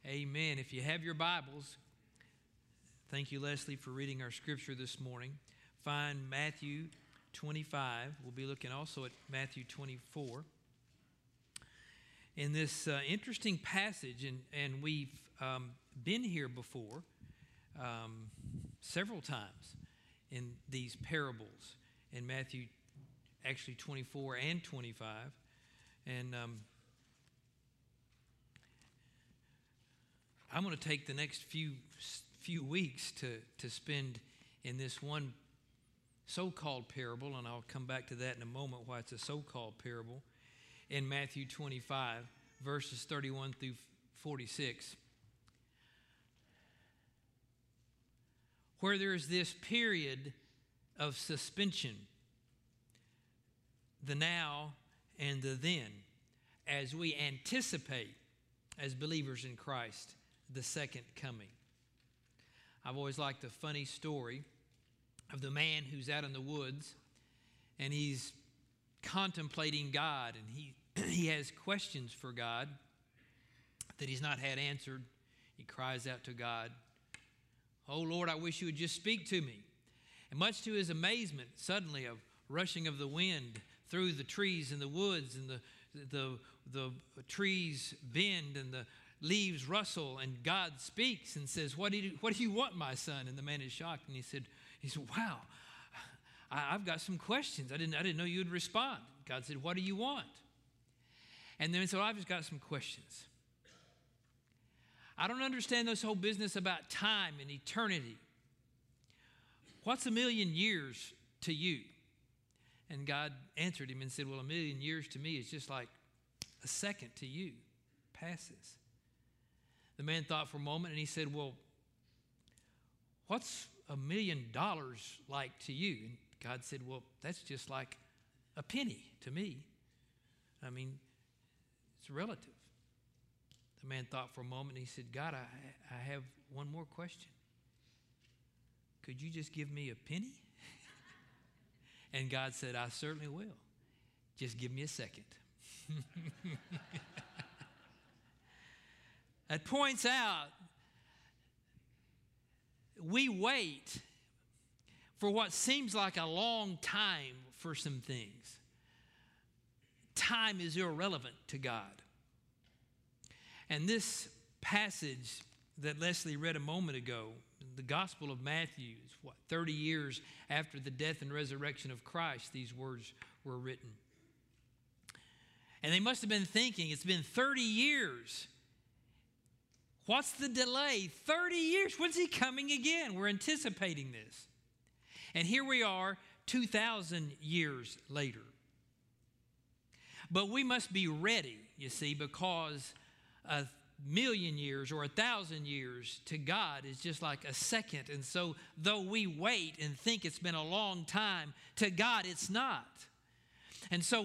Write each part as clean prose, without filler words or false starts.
Amen. If you have your Bibles, thank you, Leslie, for reading our scripture this morning. Find Matthew 25. We'll be looking also at Matthew 24. In this interesting passage, and we've been here before several times in these parables in Matthew, actually 24 and 25. And I'm going to take the next few weeks to spend in this one so-called parable, and I'll come back to that in a moment, why it's a so-called parable, in Matthew 25, verses 31 through 46, where there is this period of suspension, the now and the then, as we anticipate, as believers in Christ, the second coming. I've always liked the funny story of the man who's out in the woods and he's contemplating God, and he has questions for God that he's not had answered. He cries out to God, "Oh Lord, I wish you would just speak to me." And much to his amazement, suddenly a rushing of the wind through the trees in the woods, and the trees bend and the leaves rustle, and God speaks and says, what do you want, my son?" And the man is shocked, and he said, "Wow, I've got some questions. I didn't know you would respond." God said, "What do you want?" And then he said, "I've just got some questions. I don't understand this whole business about time and eternity. What's 1,000,000 years to you?" And God answered him and said, "Well, 1,000,000 years to me is just like a second to you, passes." The man thought for a moment, and he said, "Well, what's $1,000,000 like to you?" And God said, "Well, that's just like a penny to me. I mean, it's relative." The man thought for a moment, and he said, "God, I have one more question. Could you just give me a penny?" And God said, "I certainly will. Just give me a second." That points out we wait for what seems like a long time for some things. Time is irrelevant to God. And this passage that Leslie read a moment ago, the Gospel of Matthew, is 30 years after the death and resurrection of Christ, these words were written. And they must have been thinking, it's been 30 years. What's the delay? 30 years. When's he coming again? We're anticipating this. And here we are 2,000 years later. But we must be ready, you see, because 1,000,000 years or 1,000 years to God is just like a second. And so though we wait and think it's been a long time, to God it's not. And so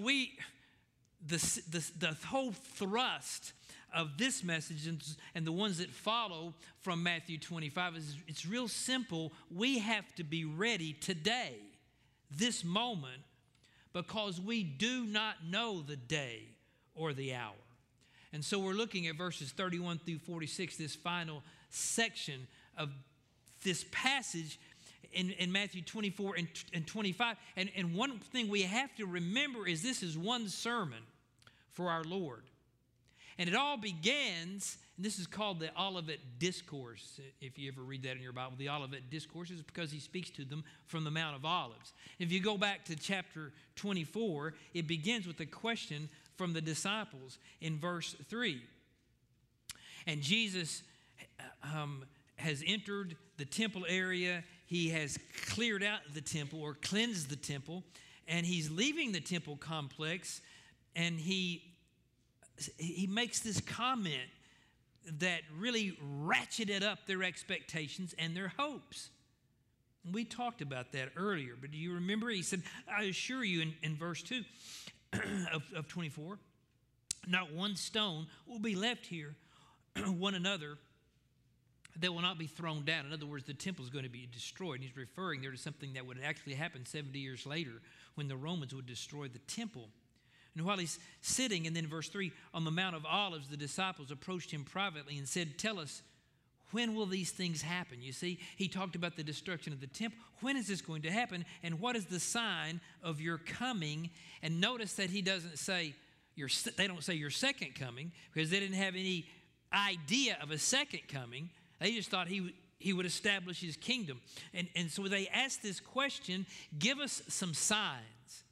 the whole thrust of this message and the ones that follow from Matthew 25 is it's real simple. We have to be ready today, this moment, because we do not know the day or the hour. And so we're looking at verses 31 through 46, this final section of this passage in Matthew 24 and 25. And one thing we have to remember is this is one sermon for our Lord. And it all begins, and this is called the Olivet Discourse. If you ever read that in your Bible, the Olivet Discourse is because he speaks to them from the Mount of Olives. If you go back to chapter 24, it begins with a question from the disciples in verse 3. And Jesus has entered the temple area. He has cleared out the temple or cleansed the temple, and he's leaving the temple complex, and he makes this comment that really ratcheted up their expectations and their hopes. And we talked about that earlier, but do you remember? He said, "I assure you," in verse 2 of 24, "not one stone will be left here, one another, that will not be thrown down." In other words, the temple is going to be destroyed. And he's referring there to something that would actually happen 70 years later when the Romans would destroy the temple. And while he's sitting, and then verse 3, on the Mount of Olives, the disciples approached him privately and said, tell us, when will these things happen? You see, he talked about the destruction of the temple. When is this going to happen? And what is the sign of your coming? And notice that he doesn't say, they don't say your second coming, because they didn't have any idea of a second coming. They just thought he would establish his kingdom. And so they asked this question, give us some signs.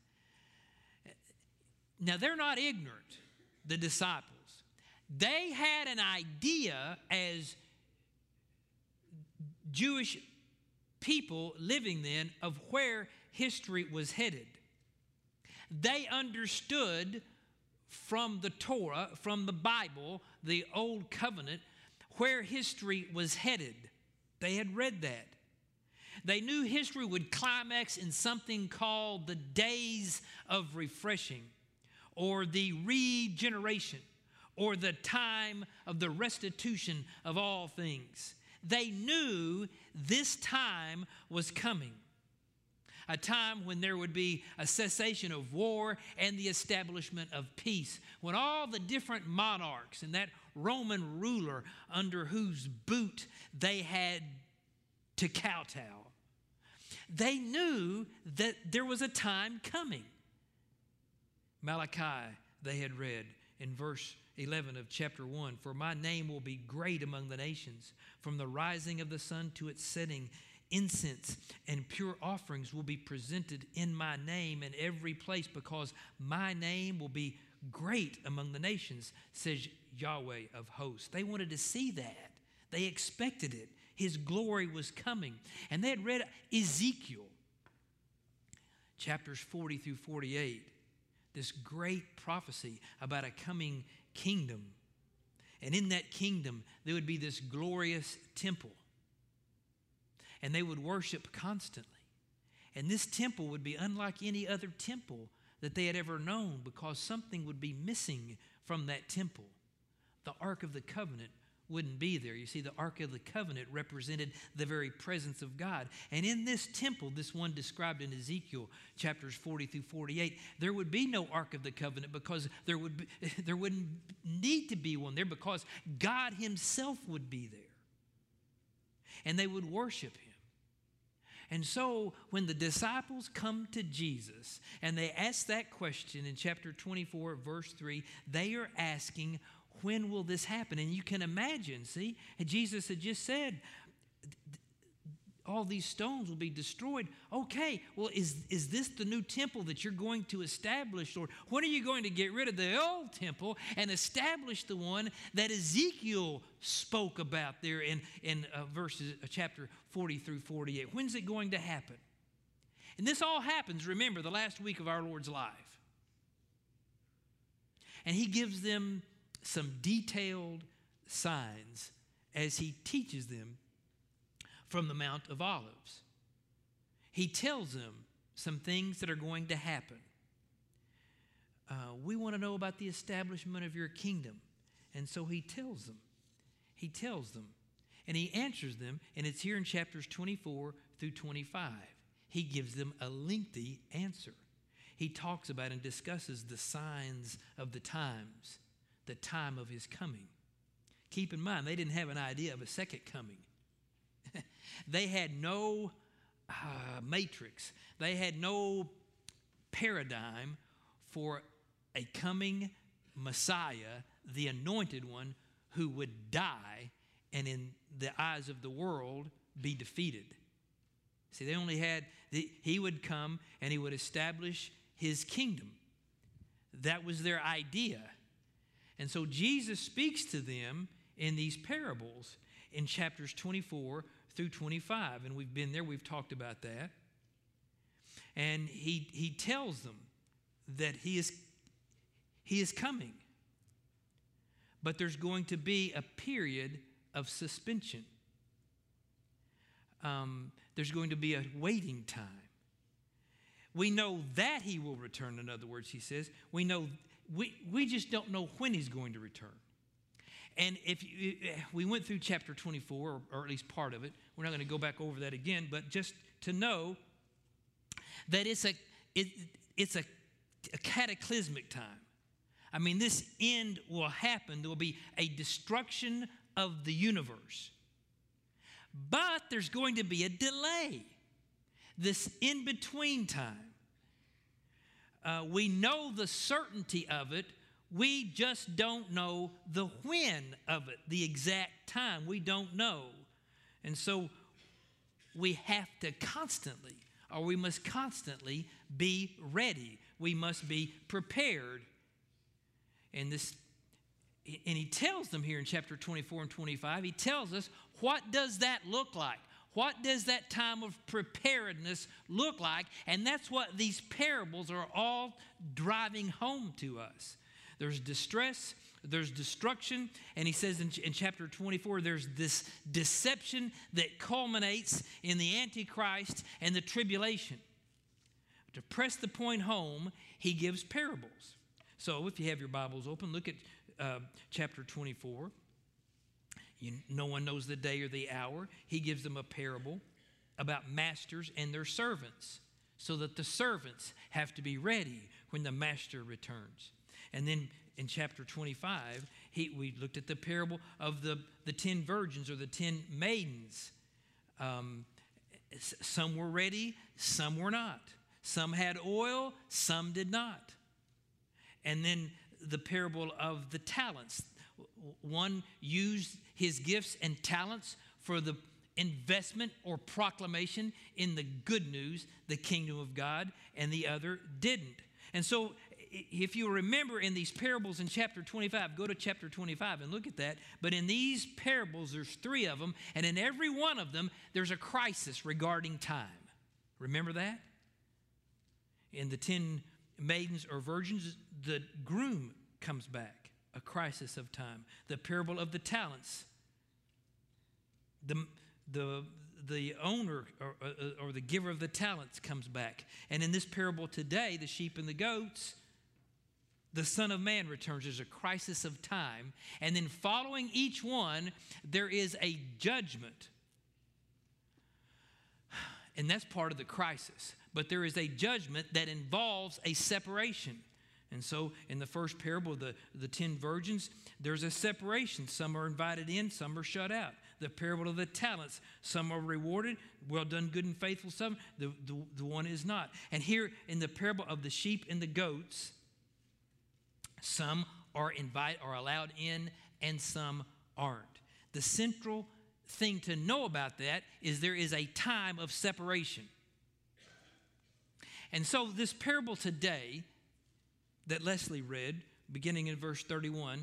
Now, they're not ignorant, the disciples. They had an idea as Jewish people living then of where history was headed. They understood from the Torah, from the Bible, the Old Covenant, where history was headed. They had read that. They knew history would climax in something called the days of refreshing, or the regeneration, or the time of the restitution of all things. They knew this time was coming, a time when there would be a cessation of war and the establishment of peace, when all the different monarchs and that Roman ruler under whose boot they had to kowtow, they knew that there was a time coming. Malachi, they had read in verse 11 of chapter 1, for my name will be great among the nations. From the rising of the sun to its setting, incense and pure offerings will be presented in my name in every place, because my name will be great among the nations, says Yahweh of hosts. They wanted to see that. They expected it. His glory was coming. And they had read Ezekiel, chapters 40 through 48. This great prophecy about a coming kingdom. And in that kingdom, there would be this glorious temple. And they would worship constantly. And this temple would be unlike any other temple that they had ever known, because something would be missing from that temple. The Ark of the Covenant wouldn't be there. You see, the Ark of the Covenant represented the very presence of God. And in this temple, this one described in Ezekiel chapters 40 through 48, there would be no Ark of the Covenant, because there wouldn't need to be one there, because God himself would be there. And they would worship him. And so when the disciples come to Jesus and they ask that question in chapter 24, verse 3, they are asking, when will this happen? And you can imagine, see, Jesus had just said, all these stones will be destroyed. Okay, well, is this the new temple that you're going to establish? Or when are you going to get rid of the old temple and establish the one that Ezekiel spoke about there in verses chapter 40 through 48? When's it going to happen? And this all happens, remember, the last week of our Lord's life. And he gives them some detailed signs as he teaches them from the Mount of Olives. He tells them some things that are going to happen. We want to know about the establishment of your kingdom. And so he tells them. He tells them. And he answers them, and it's here in chapters 24 through 25. He gives them a lengthy answer. He talks about and discusses the signs of the times, the time of his coming. Keep in mind, they didn't have an idea of a second coming. They had no matrix. They had no paradigm for a coming Messiah, the anointed one, who would die and in the eyes of the world be defeated. See, they only had, he would come and he would establish his kingdom. That was their idea. And so Jesus speaks to them in these parables in chapters 24 through 25. And we've been there, we've talked about that. And he tells them that he is coming. But there's going to be a period of suspension. There's going to be a waiting time. We know that he will return, in other words, he says. We know, we just don't know when he's going to return. And if we went through chapter 24, or at least part of it, we're not going to go back over that again, but just to know that it's a a cataclysmic time. I mean, this end will happen. There will be a destruction of the universe. But there's going to be a delay, this in-between time. We know the certainty of it. We just don't know the when of it, the exact time. We don't know. And so we have to constantly, or we must constantly be ready. We must be prepared. And he tells them here in chapter 24 and 25, he tells us, what does that look like? What does that time of preparedness look like? And that's what these parables are all driving home to us. There's distress, there's destruction, and he says in chapter 24, there's this deception that culminates in the Antichrist and the tribulation. To press the point home, he gives parables. So if you have your Bibles open, look at chapter 24. No one knows the day or the hour. He gives them a parable about masters and their servants, so that the servants have to be ready when the master returns. And then in chapter 25, we looked at the parable of the 10 virgins or the 10 maidens. Some were ready, some were not. Some had oil, some did not. And then the parable of the talents. One used his gifts and talents for the investment or proclamation in the good news, the kingdom of God, and the other didn't. And so if you remember in these parables in chapter 25, go to chapter 25 and look at that. But in these parables, there's 3 of them, and in every one of them, there's a crisis regarding time. Remember that? In the 10 maidens or virgins, the groom comes back, a crisis of time. The parable of the talents, the owner or the giver of the talents comes back. And in this parable today, the sheep and the goats, the Son of Man returns. There's a crisis of time. And then following each one, there is a judgment. And that's part of the crisis. But there is a judgment that involves a separation. And so in the first parable, the 10 virgins, there's a separation. Some are invited in, some are shut out. The parable of the talents, some are rewarded. Well done, good and faithful son. The one is not. And here in the parable of the sheep and the goats, some are allowed in and some aren't. The central thing to know about that is there is a time of separation. And so this parable today that Leslie read, beginning in verse 31,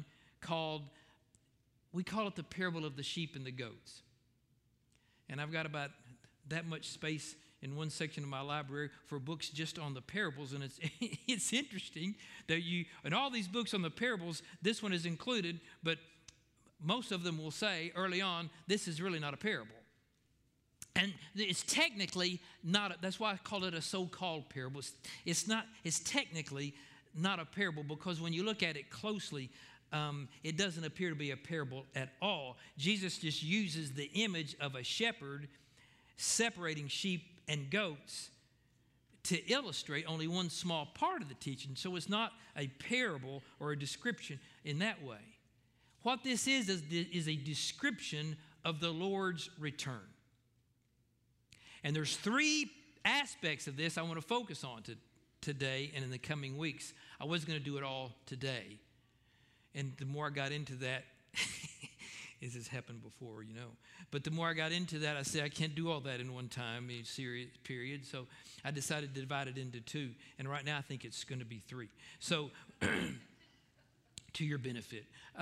we call it the parable of the sheep and the goats. And I've got about that much space in one section of my library for books just on the parables. And it's interesting that in all these books on the parables, this one is included, but most of them will say early on, this is really not a parable. And it's technically not, that's why I call it a so-called parable. It's technically not a parable, because when you look at it closely, it doesn't appear to be a parable at all. Jesus just uses the image of a shepherd separating sheep and goats to illustrate only one small part of the teaching. So it's not a parable or a description in that way. What this is a description of the Lord's return. And there's 3 aspects of this I want to focus on today and in the coming weeks. I was going to do it all today. And the more I got into that, this has happened before, you know. But the more I got into that, I said, I can't do all that in one time, a serious period. So I decided to divide it into 2. And right now I think it's going to be 3. So to your benefit.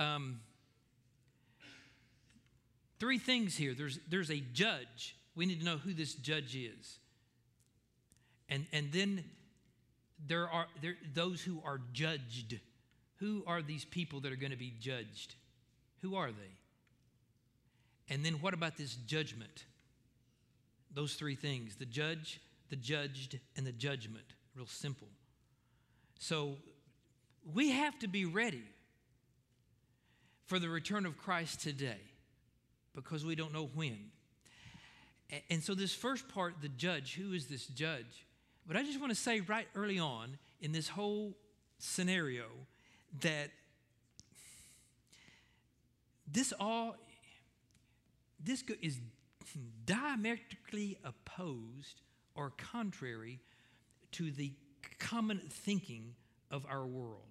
3 things here. There's a judge. We need to know who this judge is. And then there are those who are judged. Who are these people that are going to be judged? Who are they? And then what about this judgment? Those 3 things: the judge, the judged, and the judgment. Real simple. So we have to be ready for the return of Christ today, because we don't know when. And so this first part, the judge, who is this judge? But I just want to say right early on, in this whole scenario that this is diametrically opposed or contrary to the common thinking of our world,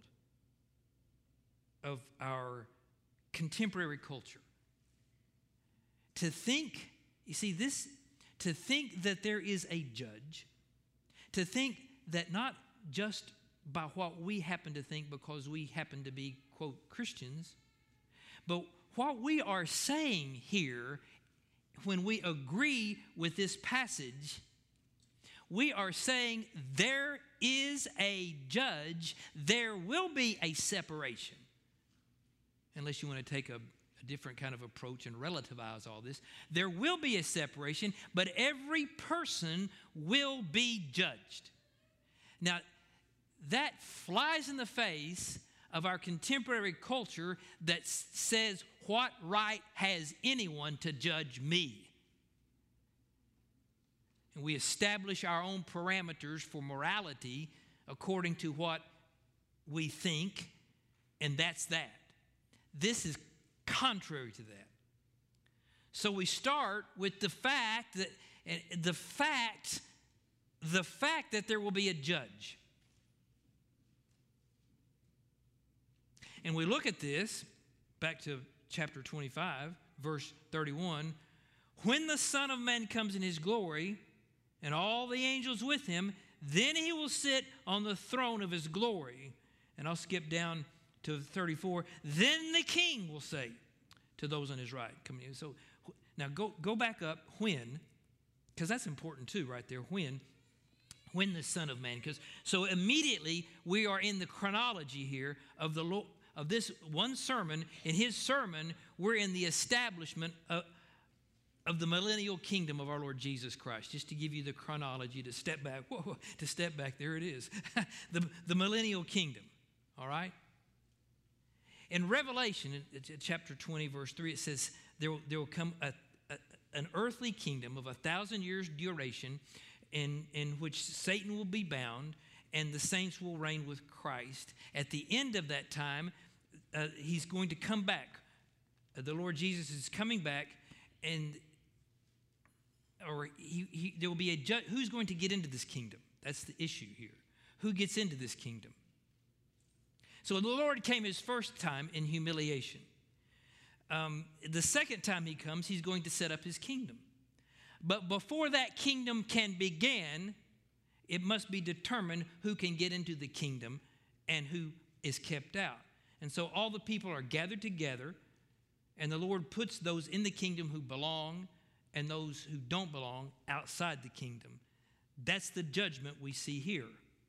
of our contemporary culture. To think, you see, to think that there is a judge, to think that not just by what we happen to think because we happen to be, quote, Christians, but what we are saying here when we agree with this passage, we are saying there is a judge, there will be a separation. Unless you want to take a different kind of approach and relativize all this. There will be a separation, but every person will be judged. Now, that flies in the face of our contemporary culture that says, what right has anyone to judge me? And we establish our own parameters for morality according to what we think, and that's that. This is contrary to that. So we start with the fact that there will be a judge. And we look at this, back to chapter 25, verse 31. When the Son of Man comes in his glory, and all the angels with him, then he will sit on the throne of his glory. And I'll skip down to 34. Then the King will say to those on his right, come in. So now go back up. When, because that's important too, right there. When the Son of Man, so immediately we are in the chronology here of the Lord, of this one sermon. In his sermon, we're in the establishment of the millennial kingdom of our Lord Jesus Christ. Just to give you the chronology, to step back. Whoa, to step back, there it is. the millennial kingdom, all right? In Revelation, chapter 20, verse 3, it says, there will come an earthly kingdom of 1,000 years duration in which Satan will be bound and the saints will reign with Christ. At the end of that time, he's going to come back. The Lord Jesus is coming back, and there will be a judge. Who's going to get into this kingdom? That's the issue here. Who gets into this kingdom? So the Lord came his first time in humiliation. The second time he comes, he's going to set up his kingdom. But before that kingdom can begin, it must be determined who can get into the kingdom and who is kept out. And so all the people are gathered together, and the Lord puts those in the kingdom who belong and those who don't belong outside the kingdom. That's the judgment we see here.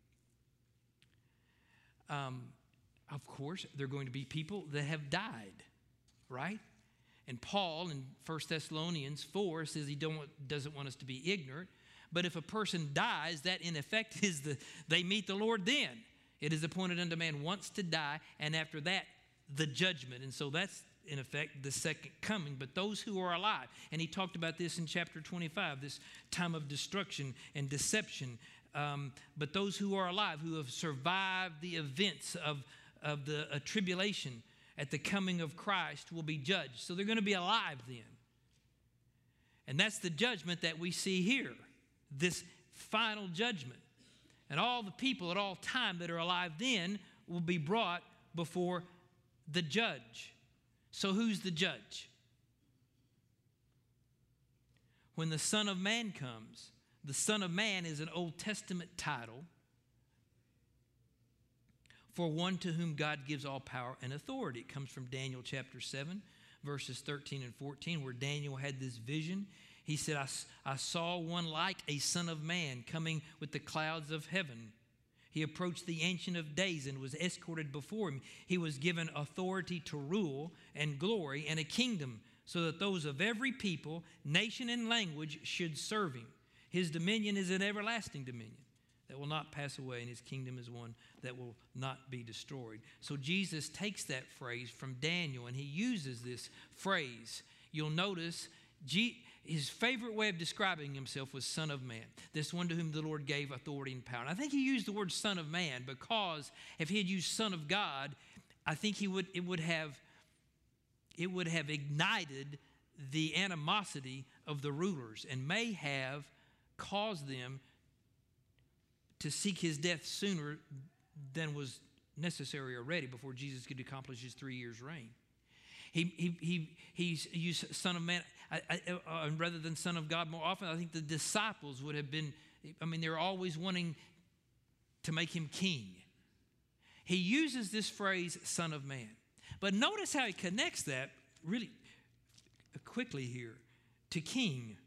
Of course, there are going to be people that have died, right? And Paul in 1 Thessalonians 4 says he doesn't want us to be ignorant. But if a person dies, that in effect is they meet the Lord then. It is appointed unto man once to die, and after that, the judgment. And so that's in effect the second coming. But those who are alive, and he talked about this in chapter 25, this time of destruction and deception. But those who are alive, who have survived the events of the tribulation at the coming of Christ, will be judged. So they're going to be alive then. And that's the judgment that we see here, this final judgment. And all the people at all time that are alive then will be brought before the judge. So who's the judge? When the Son of Man comes, the Son of Man is an Old Testament title for one to whom God gives all power and authority. It comes from Daniel chapter 7, verses 13 and 14, where Daniel had this vision. He said, I saw one like a son of man coming with the clouds of heaven. He approached the Ancient of Days and was escorted before him. He was given authority to rule and glory and a kingdom, so that those of every people, nation, and language should serve him. His dominion is an everlasting dominion that will not pass away, and his kingdom is one that will not be destroyed. So Jesus takes that phrase from Daniel, and he uses this phrase. You'll notice his favorite way of describing himself was Son of Man, this one to whom the Lord gave authority and power. And I think he used the word Son of Man because if he had used Son of God, I think it would have ignited the animosity of the rulers and may have caused them to seek his death sooner than was necessary already before Jesus could accomplish his 3 years reign. He's used Son of Man rather than Son of God more often. I think the disciples would have been, they're always wanting to make him king. He uses this phrase, Son of Man. But notice how he connects that really quickly here to king.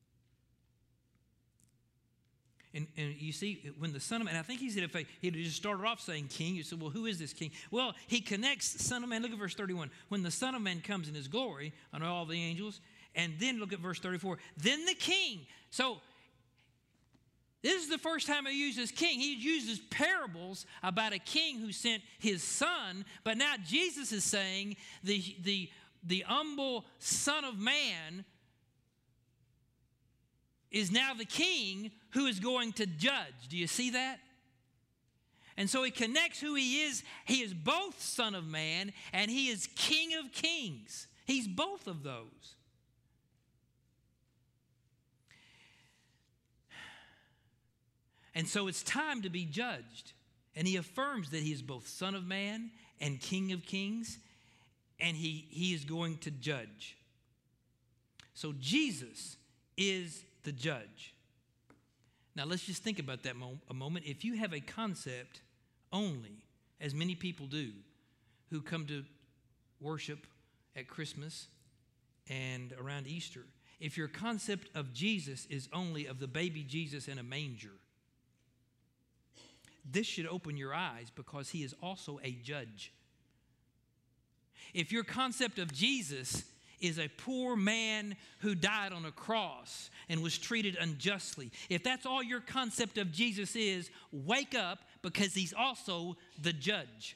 And you see, when the Son of Man, I think he said if he'd just started off saying king, you said, well, who is this king? Well, he connects Son of Man. Look at verse 31. When the Son of Man comes in his glory on all the angels, and then look at verse 34. Then the king. So this is the first time he uses king. He uses parables about a king who sent his son, but now Jesus is saying the humble Son of Man is now the king who is going to judge. Do you see that? And so he connects who he is. He is both Son of Man and he is King of Kings. He's both of those. And so it's time to be judged. And he affirms that he is both Son of Man and King of Kings, and he is going to judge. So Jesus is the judge. Now let's just think about that a moment. If you have a concept only, as many people do, who come to worship at Christmas and around Easter, if your concept of Jesus is only of the baby Jesus in a manger, this should open your eyes because he is also a judge. If your concept of Jesus is a poor man who died on a cross and was treated unjustly, if that's all your concept of Jesus is, wake up because he's also the judge.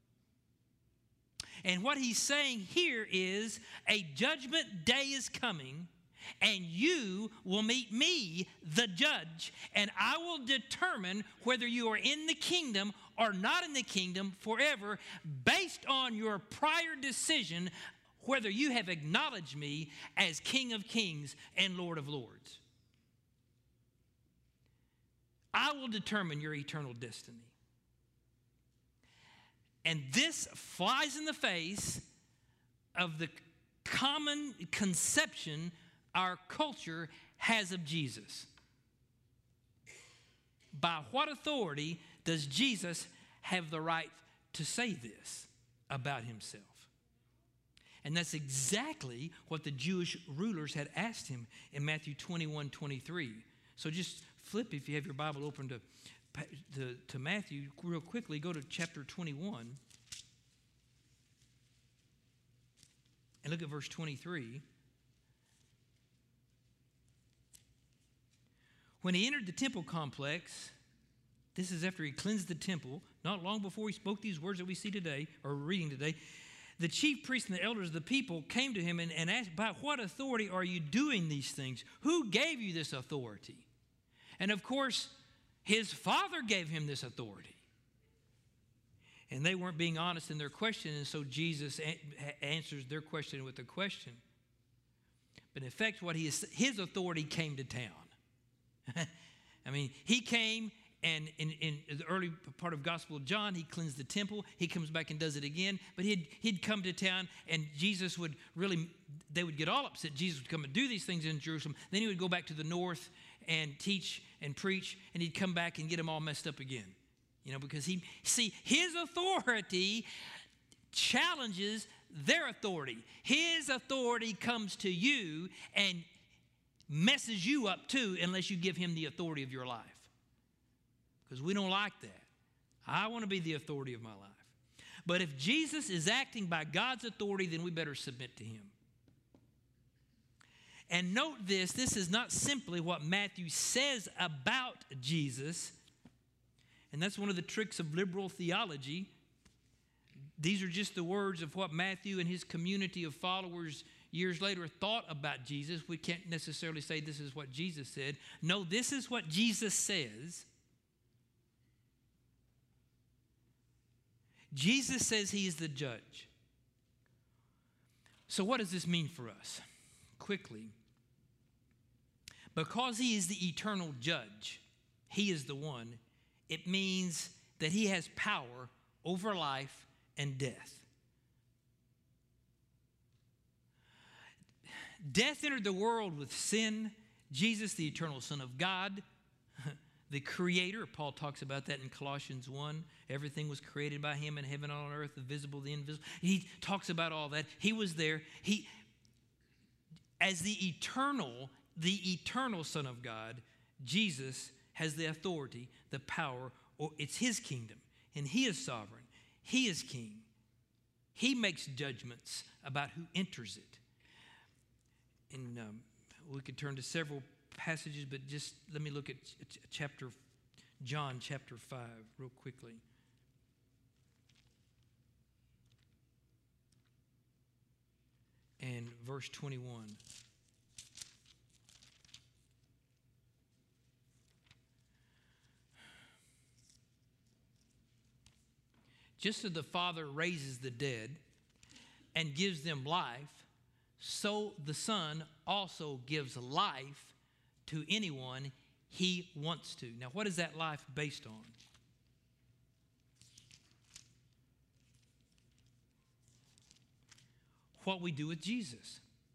And what he's saying here is a judgment day is coming, and you will meet me, the judge, and I will determine whether you are in the kingdom or not in the kingdom forever based on your prior decision whether you have acknowledged me as King of Kings and Lord of Lords. I will determine your eternal destiny. And this flies in the face of the common conception our culture has of Jesus. By what authority does Jesus have the right to say this about himself? And that's exactly what the Jewish rulers had asked him in Matthew 21:23. So just flip, if you have your Bible open to Matthew real quickly. Go to chapter 21 and look at verse 23. When he entered the temple complex, this is after he cleansed the temple, not long before he spoke these words that we see today, or reading today, the chief priests and the elders of the people came to him and asked, by what authority are you doing these things? Who gave you this authority? And of course, his father gave him this authority. And they weren't being honest in their question, and so Jesus answers their question with a question. But in effect, his authority came to town. He came, and in the early part of Gospel of John, he cleansed the temple. He comes back and does it again. But he'd come to town, and Jesus would they would get all upset. Jesus would come and do these things in Jerusalem. Then he would go back to the north and teach and preach, and he'd come back and get them all messed up again. Because his authority challenges their authority. His authority comes to you and messes you up too unless you give him the authority of your life. Because we don't like that. I want to be the authority of my life. But if Jesus is acting by God's authority, then we better submit to him. And note this is not simply what Matthew says about Jesus. And that's one of the tricks of liberal theology. These are just the words of what Matthew and his community of followers years later thought about Jesus, we can't necessarily say this is what Jesus said. No, this is what Jesus says. Jesus says he is the judge. So what does this mean for us? Quickly. Because he is the eternal judge, he is the one, it means that he has power over life and death. Death entered the world with sin. Jesus, the eternal Son of God, the Creator, Paul talks about that in Colossians 1. Everything was created by him in heaven and on earth, the visible, the invisible. He talks about all that. He was there. He, as the eternal Son of God, Jesus has the authority, the power, or it's his kingdom, and he is sovereign. He is king. He makes judgments about who enters it. And we could turn to several passages, but just let me look at John chapter 5 real quickly. And verse 21. Just as the Father raises the dead and gives them life, so the Son also gives life to anyone he wants to. Now, what is that life based on? What we do with Jesus.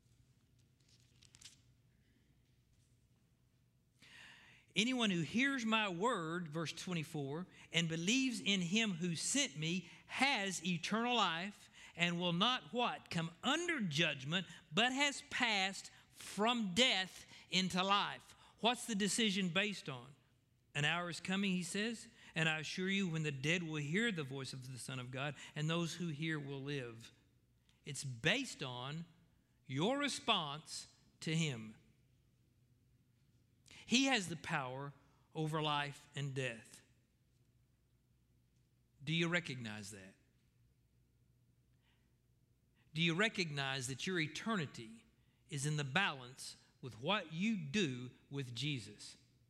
Anyone who hears my word, verse 24, and believes in him who sent me has eternal life and will not what? Come under judgment, but has passed from death into life. What's the decision based on? An hour is coming, he says, and I assure you when the dead will hear the voice of the Son of God, and those who hear will live. It's based on your response to him. He has the power over life and death. Do you recognize that? Do you recognize that your eternity is in the balance with what you do with Jesus?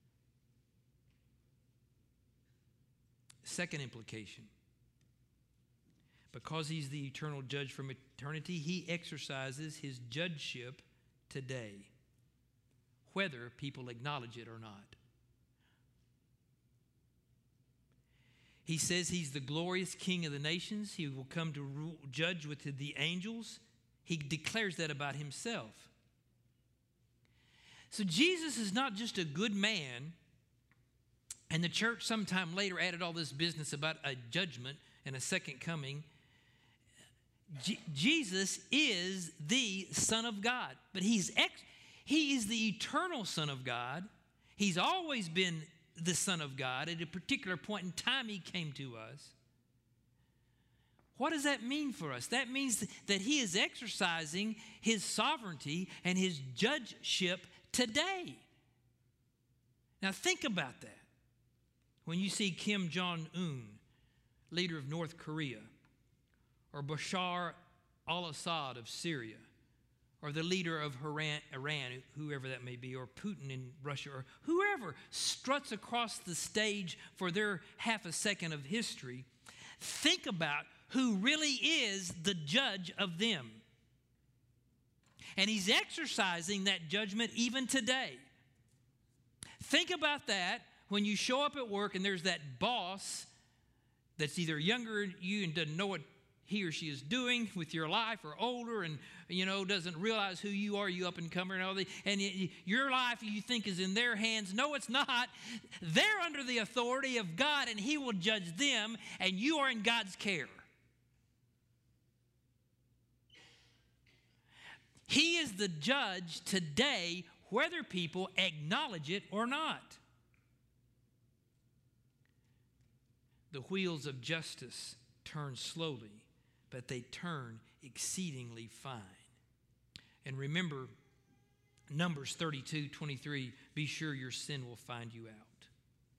Second implication. Because he's the eternal judge from eternity, he exercises his judgeship today, whether people acknowledge it or not. He says he's the glorious King of the nations. He will come to judge with the angels. He declares that about himself. So Jesus is not just a good man, and the church sometime later added all this business about a judgment and a second coming. Jesus is the Son of God, but he is the eternal Son of God. He's always been the Son of God. At a particular point in time, he came to us. What does that mean for us? That means that he is exercising his sovereignty and his judgeship today. Now think about that. When you see Kim Jong-un, leader of North Korea, or Bashar al-Assad of Syria, or the leader of Iran, whoever that may be, or Putin in Russia, or whoever struts across the stage for their half a second of history, think about who really is the judge of them. And he's exercising that judgment even today. Think about that when you show up at work and there's that boss that's either younger than you and doesn't know what he or she is doing with your life, or older and, doesn't realize who you are, you up and comer and all that. And your life you think is in their hands. No, it's not. They're under the authority of God, and he will judge them, and you are in God's care. He is the judge today, whether people acknowledge it or not. The wheels of justice turn slowly, but they turn exceedingly fine. And remember, Numbers 32:23, be sure your sin will find you out.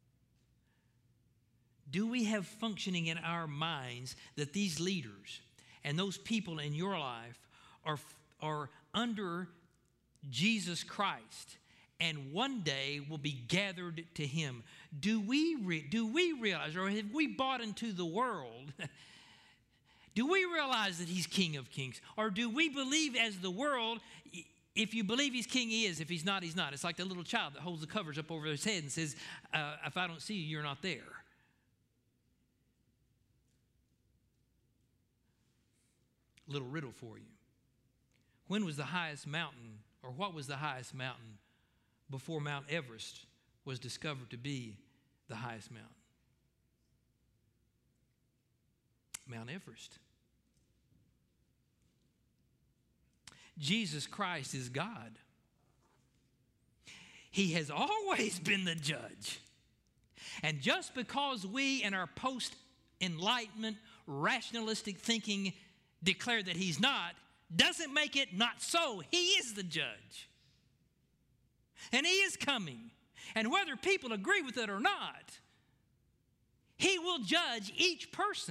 Do we have functioning in our minds that these leaders and those people in your life are under Jesus Christ and one day will be gathered to him. Do we realize, or have we bought into the world? Do we realize that he's King of Kings? Or do we believe as the world, if you believe he's king, he is. If he's not, he's not. It's like the little child that holds the covers up over his head and says, if I don't see you, you're not there. Little riddle for you. When was the highest mountain, or what was the highest mountain before Mount Everest was discovered to be the highest mountain? Mount Everest. Jesus Christ is God. He has always been the judge. And just because we in our post-enlightenment rationalistic thinking declare that he's not, doesn't make it not so. He is the judge. And he is coming. And whether people agree with it or not, he will judge each person.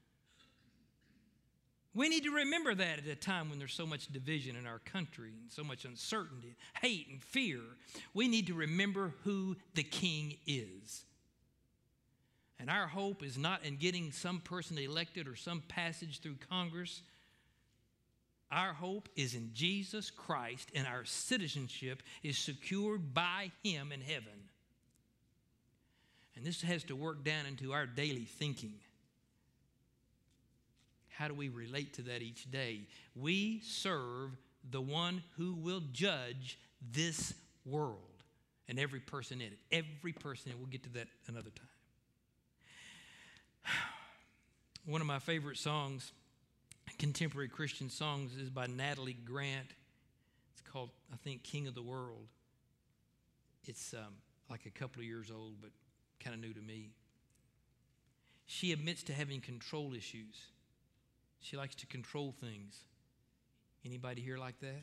We need to remember that at a time when there's so much division in our country and so much uncertainty, hate, and fear. We need to remember who the king is. And our hope is not in getting some person elected or some passage through Congress. Our hope is in Jesus Christ, and our citizenship is secured by him in heaven. And this has to work down into our daily thinking. How do we relate to that each day? We serve the one who will judge this world and every person in it. Every person in it. We'll get to that another time. One of my favorite songs, contemporary Christian songs, is by Natalie Grant. It's called, I think, King of the World. It's like a couple of years old, but kind of new to me. She admits to having control issues. She likes to control things. Anybody here like that?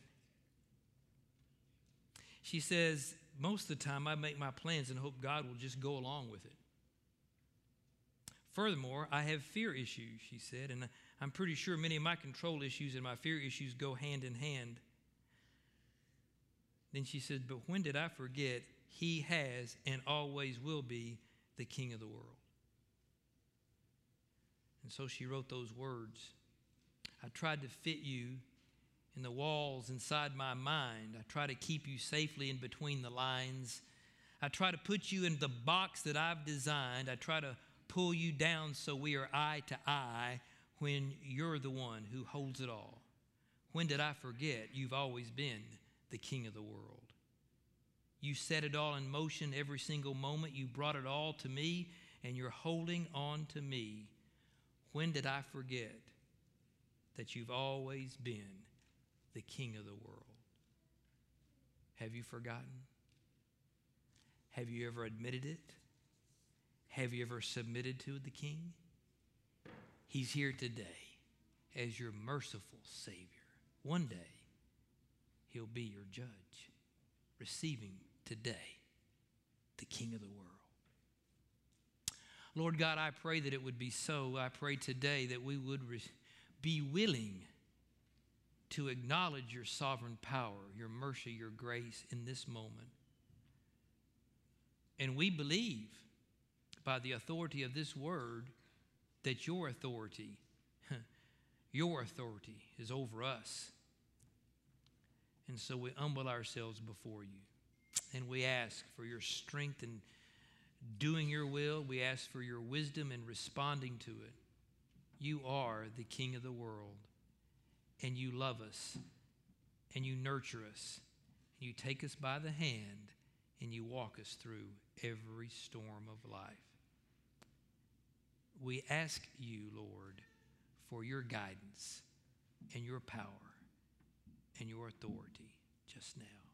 She says, most of the time I make my plans and hope God will just go along with it. Furthermore, I have fear issues, she said, and I'm pretty sure many of my control issues and my fear issues go hand in hand. Then she said, but when did I forget he has and always will be the King of the world? And so she wrote those words. I tried to fit you in the walls inside my mind. I try to keep you safely in between the lines. I try to put you in the box that I've designed. I try to pull you down so we are eye to eye when you're the one who holds it all. When did I forget you've always been the King of the world? You set it all in motion every single moment. You brought it all to me, and you're holding on to me. When did I forget that you've always been the King of the world? Have you forgotten? Have you ever admitted it? Have you ever submitted to the King? He's here today as your merciful Savior. One day, he'll be your judge. Receive him today, the King of the world. Lord God, I pray that it would be so. I pray today that we would be willing to acknowledge your sovereign power, your mercy, your grace in this moment. And we believe by the authority of this word that your authority is over us. And so we humble ourselves before you. And we ask for your strength in doing your will. We ask for your wisdom in responding to it. You are the King of the world. And you love us. And you nurture us. And you take us by the hand. And you walk us through every storm of life. We ask you, Lord, for your guidance and your power and your authority just now.